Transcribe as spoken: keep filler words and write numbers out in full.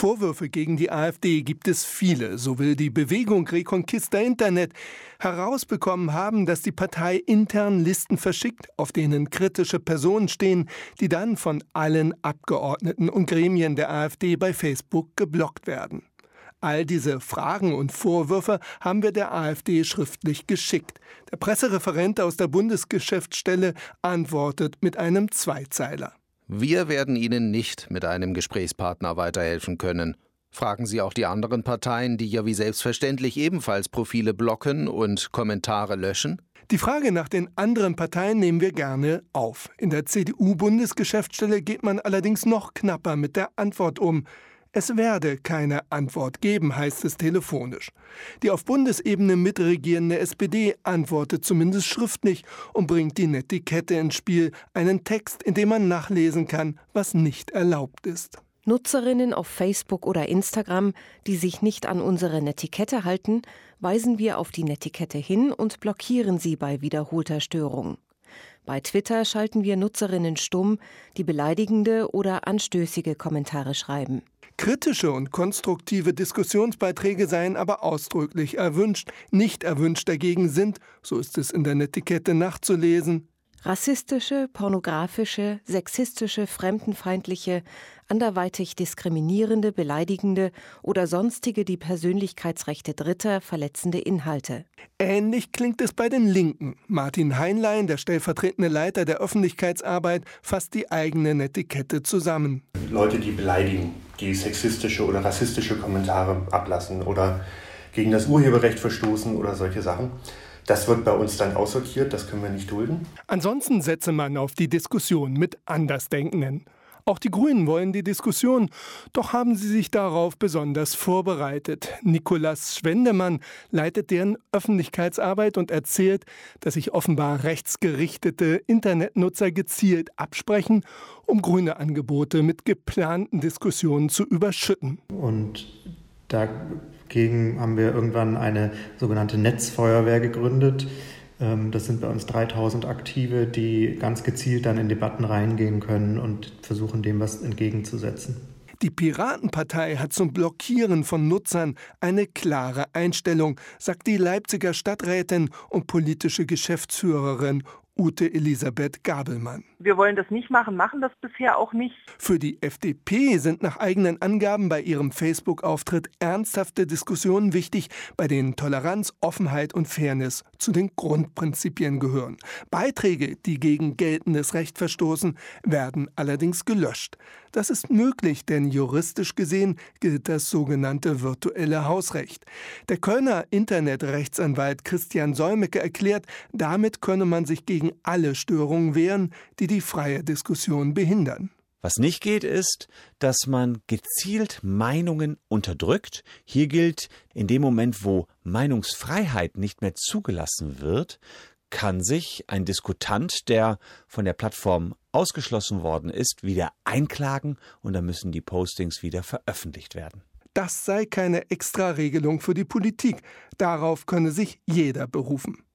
Vorwürfe gegen die AfD gibt es viele, so will die Bewegung Reconquista Internet herausbekommen haben, dass die Partei intern Listen verschickt, auf denen kritische Personen stehen, die dann von allen Abgeordneten und Gremien der AfD bei Facebook geblockt werden. All diese Fragen und Vorwürfe haben wir der AfD schriftlich geschickt. Der Pressereferent aus der Bundesgeschäftsstelle antwortet mit einem Zweizeiler. Wir werden Ihnen nicht mit einem Gesprächspartner weiterhelfen können. Fragen Sie auch die anderen Parteien, die ja wie selbstverständlich ebenfalls Profile blocken und Kommentare löschen. Die Frage nach den anderen Parteien nehmen wir gerne auf. In der C D U-Bundesgeschäftsstelle geht man allerdings noch knapper mit der Antwort um. Es werde keine Antwort geben, heißt es telefonisch. Die auf Bundesebene mitregierende S P D antwortet zumindest schriftlich und bringt die Netiquette ins Spiel, einen Text, in dem man nachlesen kann, was nicht erlaubt ist. Nutzerinnen auf Facebook oder Instagram, die sich nicht an unsere Netiquette halten, weisen wir auf die Netiquette hin und blockieren sie bei wiederholter Störung. Bei Twitter schalten wir Nutzerinnen stumm, die beleidigende oder anstößige Kommentare schreiben. Kritische und konstruktive Diskussionsbeiträge seien aber ausdrücklich erwünscht. Nicht erwünscht dagegen sind, so ist es in der Netiquette nachzulesen, rassistische, pornografische, sexistische, fremdenfeindliche, anderweitig diskriminierende, beleidigende oder sonstige die Persönlichkeitsrechte Dritter verletzende Inhalte. Ähnlich klingt es bei den Linken. Martin Heinlein, der stellvertretende Leiter der Öffentlichkeitsarbeit, fasst die eigene Netiquette zusammen. Leute, die beleidigen, die sexistische oder rassistische Kommentare ablassen oder gegen das Urheberrecht verstoßen oder solche Sachen. Das wird bei uns dann aussortiert, das können wir nicht dulden. Ansonsten setze man auf die Diskussion mit Andersdenkenden. Auch die Grünen wollen die Diskussion, doch haben sie sich darauf besonders vorbereitet. Nikolaus Schwendemann leitet deren Öffentlichkeitsarbeit und erzählt, dass sich offenbar rechtsgerichtete Internetnutzer gezielt absprechen, um grüne Angebote mit geplanten Diskussionen zu überschütten. Und dagegen haben wir irgendwann eine sogenannte Netzfeuerwehr gegründet. Das sind bei uns dreitausend Aktive, die ganz gezielt dann in Debatten reingehen können und versuchen, dem was entgegenzusetzen. Die Piratenpartei hat zum Blockieren von Nutzern eine klare Einstellung, sagt die Leipziger Stadträtin und politische Geschäftsführerin Ute Elisabeth Gabelmann. Wir wollen das nicht machen, machen das bisher auch nicht. Für die F D P sind nach eigenen Angaben bei ihrem Facebook-Auftritt ernsthafte Diskussionen wichtig, bei denen Toleranz, Offenheit und Fairness zu den Grundprinzipien gehören. Beiträge, die gegen geltendes Recht verstoßen, werden allerdings gelöscht. Das ist möglich, denn juristisch gesehen gilt das sogenannte virtuelle Hausrecht. Der Kölner Internetrechtsanwalt Christian Solmecke erklärt, damit könne man sich gegen alle Störungen wehren, die die freie Diskussion behindern. Was nicht geht, ist, dass man gezielt Meinungen unterdrückt. Hier gilt, in dem Moment, wo Meinungsfreiheit nicht mehr zugelassen wird, kann sich ein Diskutant, der von der Plattform ausgeschlossen worden ist, wieder einklagen und dann müssen die Postings wieder veröffentlicht werden. Das sei keine Extraregelung für die Politik. Darauf könne sich jeder berufen.